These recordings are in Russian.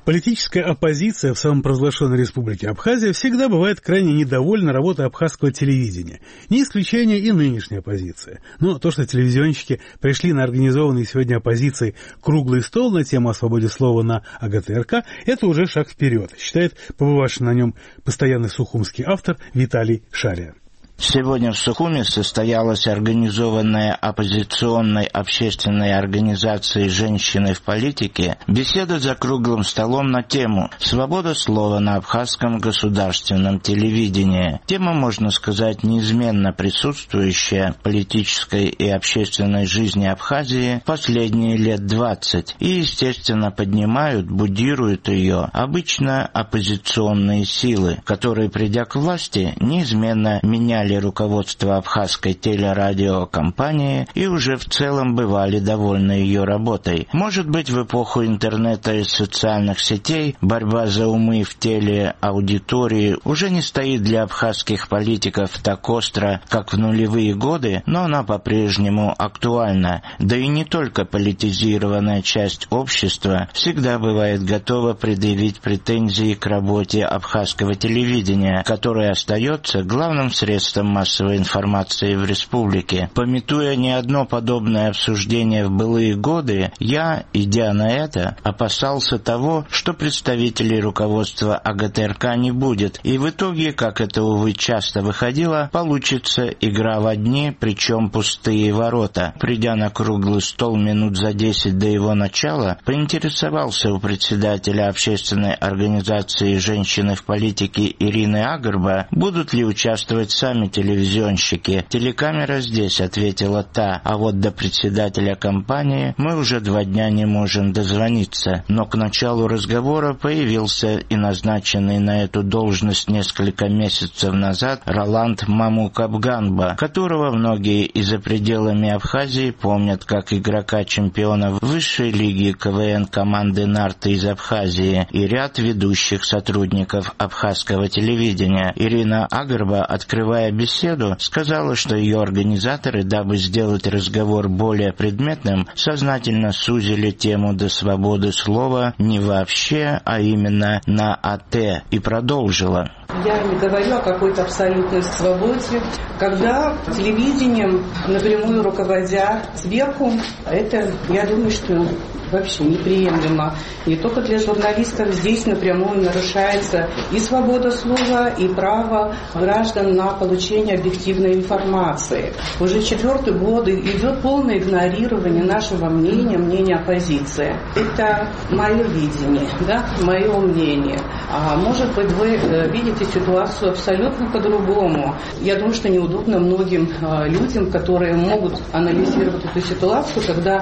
Политическая оппозиция в самопровозглашенной республике Абхазия всегда бывает крайне недовольна работой абхазского телевидения. Не исключение и нынешняя оппозиция. Но то, что телевизионщики пришли на организованный сегодня оппозицией круглый стол на тему о свободе слова на АГТРК, это уже шаг вперед, считает побывавший на нем постоянный сухумский автор Виталий Шария. Сегодня в Сухуме состоялась организованная оппозиционной общественной организацией «Женщины в политике» беседа за круглым столом на тему «Свобода слова на абхазском государственном телевидении». Тема, можно сказать, неизменно присутствующая в политической и общественной жизни Абхазии последние лет 20, и, естественно, поднимают, будируют ее обычно оппозиционные силы, которые, придя к власти, неизменно меняли руководство абхазской телерадиокомпании и уже в целом бывали довольны ее работой. Может быть, в эпоху интернета и социальных сетей борьба за умы в телеаудитории уже не стоит для абхазских политиков так остро, как в нулевые годы, но она по-прежнему актуальна. Да и не только политизированная часть общества всегда бывает готова предъявить претензии к работе абхазского телевидения, которое остается главным средством массовой информации в республике. Памятуя не одно подобное обсуждение в былые годы, я, идя на это, опасался того, что представителей руководства АГТРК не будет, и в итоге, как это, увы, часто выходило, получится игра в одни, причем пустые ворота. Придя на круглый стол минут за 10 до его начала, поинтересовался у председателя общественной организации «Женщины в политике» Ирины Агарба, будут ли участвовать сами телевизионщики. «Телекамера здесь», — ответила та, «а вот до председателя компании мы уже 2 дня не можем дозвониться». Но к началу разговора появился и назначенный на эту должность несколько месяцев назад Роланд Мамукабганба, которого многие и за пределами Абхазии помнят как игрока-чемпиона высшей лиги КВН команды «Нарты» из Абхазии и ряд ведущих сотрудников абхазского телевидения. Ирина Агарба, открывая беседу, сказала, что ее организаторы, дабы сделать разговор более предметным, сознательно сузили тему до свободы слова не вообще, а именно на АТ, и продолжила. Я не говорю о какой-то абсолютной свободе. Когда телевидением напрямую руководя сверху, это, я думаю, что вообще неприемлемо. Не только для журналистов, здесь напрямую нарушается и свобода слова, и право граждан на получение объективной информации. Уже 4-й год идет полное игнорирование нашего мнения, мнения оппозиции. Это мое видение, да, мое мнение. А может быть, вы видите ситуацию абсолютно по-другому. Я думаю, что неудобно многим людям, которые могут анализировать эту ситуацию, когда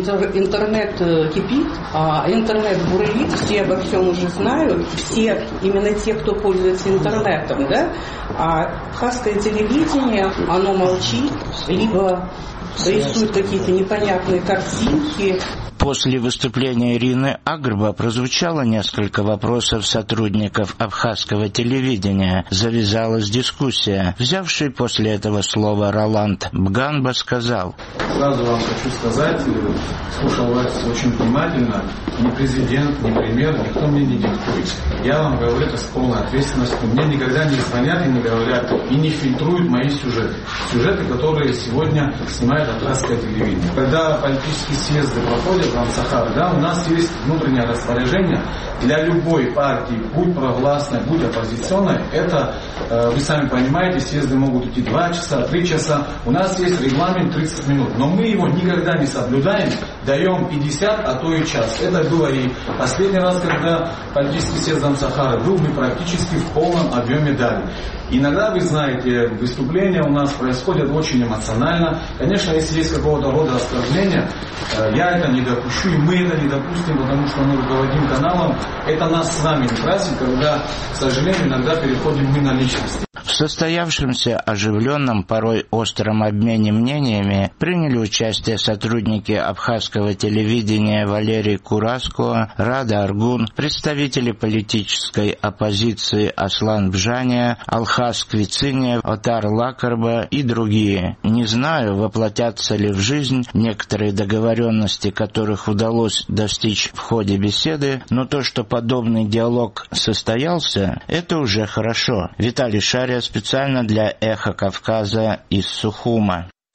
интернет кипит, интернет бурлит, все обо всем уже знают, все именно те, кто пользуется интернетом, да, а абхазское телевидение, оно молчит, либо рисует какие-то непонятные картинки. После выступления Ирины Агарба прозвучало несколько вопросов сотрудников абхазского телевидения. Завязалась дискуссия. Взявший после этого слово Роланд Бганба сказал: «Сразу вам хочу сказать, слушал вас очень внимательно, ни президент, ни премьер, никто мне не диктует. Я вам говорю это с полной ответственностью. Мне никогда не звонят и не говорят, и не фильтруют мои сюжеты. Сюжеты, которые сегодня снимает абхазское телевидение. Когда политические съезды проходят в Амсахар, да, у нас есть внутреннее распоряжение для любой партии, будь провластной, будь оппозиционной. Это, вы сами понимаете, съезды могут идти 2 часа, 3 часа. У нас есть регламент 30 минут, но мы его никогда не соблюдаем, даем 50, а то и час. Это было и последний раз, когда политический съезд Амсахара был, мы практически в полном объеме дали. Иногда, вы знаете, выступления у нас происходят очень эмоционально. Конечно, если есть какого-то рода оскорбления, я это не допущу, и мы это не допустим, потому что мы руководим каналом. Это нас с вами не красит, когда, к сожалению, иногда переходим мы на личности. В состоявшемся оживленном, порой остром обмене мнениями приняли участие сотрудники абхазского телевидения Валерий Кураско, Рада Аргун, представители политической оппозиции Аслан Бжания, Алхаз Квициния, Отар Лакарба и другие. Не знаю, воплотятся ли в жизнь некоторые договоренности, которых удалось достичь в ходе беседы, но то, что подобный диалог состоялся, это уже хорошо. Виталий Шария специально для «Эхо Кавказа» из Сухума.